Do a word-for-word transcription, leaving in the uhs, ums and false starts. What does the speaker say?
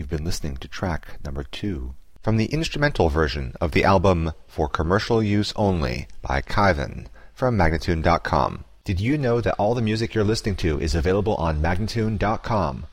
You've been listening to track number two from the instrumental version of the album For Commercial Use Only by Kyvan from Magnatune dot com. Did you know that all the music you're listening to is available on Magnatune dot com?